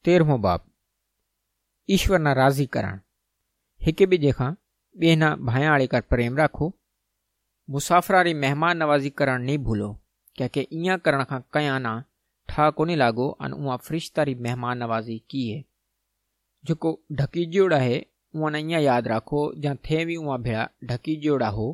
13 बाब ईश्वरना राज़ी करण। हिक ॿिए खां ॿिए भायाड़ी कर प्रेम राखो। मुसाफ़रारी मेहमान नवाज़ी करण नहीं भूलो, क्योंकि इं करण खां कया ना ठा कोनी लागो अन उहा फरिश्तारी मेहमान नवाज़ी की है। जो ढकी जोड़ा है उहा न इं याद राखो जा थे भी उहा भेड़ा ढकी जोड़ा हो।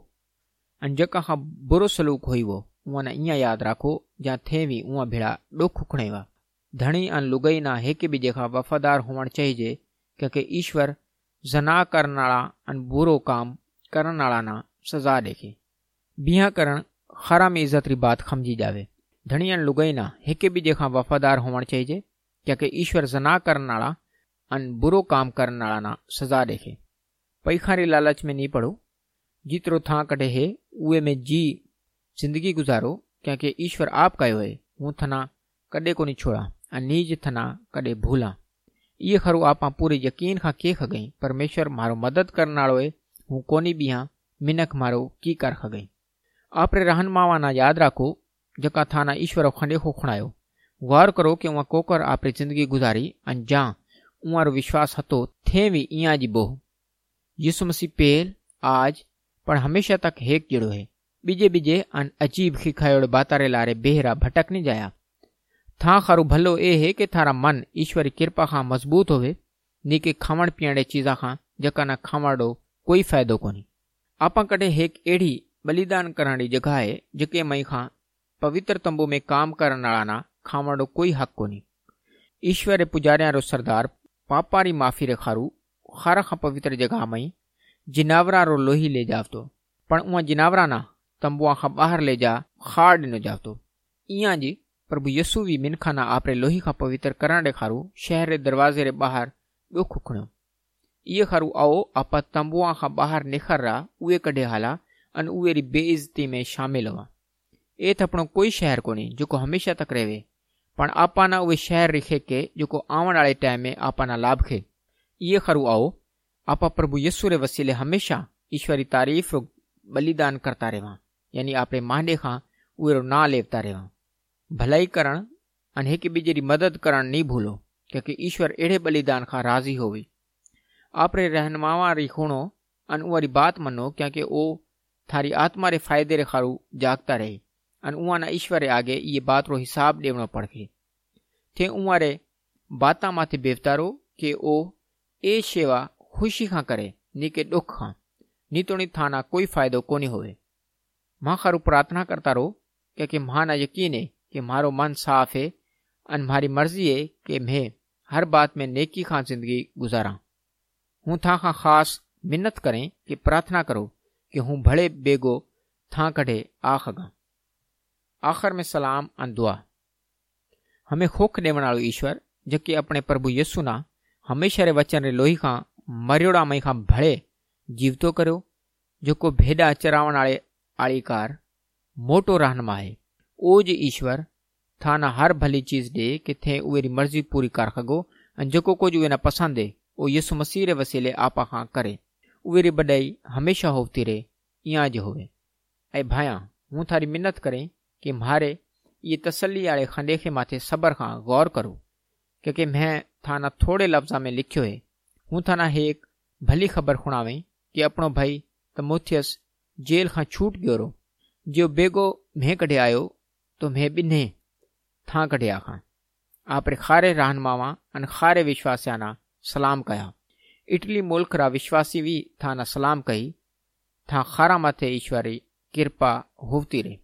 अन जका खां बुरो सलूक हुई वो उहा न इं याद राखो जा थे भी उहा भेड़ा ॾुख उखणे वा। धणी अन लुगई ना हिक ॿिए खां वफ़ादार हुअण चाहिए, क्योंकि ईश्वर जना करण वाला अन बुरो काम करण वाला ना सजा देखे। बिहा करण खरा में इज्जत री बात समझी जावे। धणी अन लुगई ना हिक ॿिए खां वफ़ादार हुअण चाहिए, क्योंकि ईश्वर जना करण वाला अन बुरो काम करण वाला ना सजा देखे। पैखारी लालच में नहीं पड़ो। जितरो था कटे है उए में जी जिंदगी गुजारो, क्योंकि ईश्वर आप कयो है हूँ थना कदे को नहीं छोड़ा अन नीज थना कदे भूला। ये खरू आपा पूरे यकीन खां के खगई परमेश्वर मारो मदद करने वालो है हूँ कोनी बिहा मिनक मारो की कर खगई। आपरे रहनमावा ना याद राखो जका थाना ईश्वर खंडे खो खुणायो। गौर करो कि वहाँ कोकर आपरी जिंदगी गुजारी अन जा उमारो विश्वास हतो थे भी इया जी बोह। यीशु मसीह पेल आज पर हमेशा तक हेक जड़ो है। बीजे बीजे अन अजीब खिखायोड़ बातारे लारे बेहरा भटक नहीं जाया। था खरू भलो ए है कि थारा मन ईश्वरी कृपा खां मजबूत होवे, नी के खावण पीअण चीजा खां जका ना खावणो कोई फायदो कोनी। आपा कदे हेक एड़ी बलिदान करण री जगह है जके मई खां पवित्र तंबू में काम करण वाला ना खावणो कोई हक कोनी। ईश्वर पुजारियां रो सरदार पापारी माफी रे खारू खारा खां पवित्र जगह मई जिनावरा रो लोही ले जावतो, पण उहा जिनावरा ना तंबुआ खां बाहर ले जा खाड़ ॾिनो जावतो। इया जी प्रभु यस्सु भी मिनखा ना आपरे लोही खां पवित्र करण रे खारू शहर रे दरवाजे रे बाहर ॾुख उखणो। इहे खारू आओ आपा तंबुआ खां बाहर निखरा उहे कढे हाला अन उहे री बेइज्जती में शामिल हुआ। ए थपणो कोई शहर कोनी जो हमेशा तक रहे, पण आपा ना उहे शहर रिखे के जो आवण वाले टाइम में आपा ना लाभ खे। इहे खरू आओ आपा प्रभु यस्सु रे वसीले हमेशा ईश्वरी तारीफ रो बलिदान करता रहेवा, यानी आपरे मांडे खां उहे रो ना लेवता रहेवा। भलाई करण अन हिक ॿिए जी मदद करण नहीं भूलो, क्योंकि ईश्वर एड़े बलिदान खां राजी होवे। आपरे रहनुमावा री खूणो अन उहारी बात मनो, क्योंकि ओ थारी आत्मा रे फायदे रे खारू जागता रहे अन उहा ना ईश्वर रे आगे ये बात रो हिसाब देवणो पड़े। थे उहा रे बाता माथे बेवतारो कि ओ ए शेवा खुशी खां करे नी के दुख खां, नी तो नी थाना कोई फायदो कोनी होवे। मां खारू प्रार्थना करता रहो, क्योंकि मां ना यकीन है कि मारो मन साफ है अन मारी मर्जी है कि मैं हर बात में नेकी खां जिंदगी गुजारा। हूँ था खां खास मिन्नत करें कि प्रार्थना करो कि हूँ भले बेगो था कढ़े आ खगा। आखिर में सलाम अन दुआ। हमें खोख देवण वालो ईश्वर जके अपने प्रभु यस्सु ना हमेशा रे वचन रे लोही खां मरियोड़ा मई खां भले जीवतो करो, जो को भेड़ा चरावण वाले आड़ीकार मोटो रहनमा है। ओ जे ईश्वर थाना हर भली चीज दे कि थे उहेरी मर्जी पूरी कर खगो अन जो कुछ उहे ना पसंद है ओ यीशु मसीह रे वसीले आपा खां करे। उहेरी बड़ाई हमेशा होती रहे इया जे होवे। ऐ भाया हूँ थारी मिन्नत करें कि म्हारे ये तसल्ली आले खंडेखे माथे सबर खां गौर करो, क्योंकि मैं थाना थोड़े लफ्जा में लिखियो है। हूँ थाना एक भली खबर खुणावें कि अपनो भाई तमुथियस जेल खां छूट गयो रो, जो बेगो मैं कढे आयो तो मैं बिन्हे था कढे आखां। आपरे खारे रहनुमावा अन खारे विश्वासिया ना सलाम कया। इटली मुल्क रा विश्वासी भी थाना सलाम कही। था खारा माथे ईश्वरी कृपा होती रहे।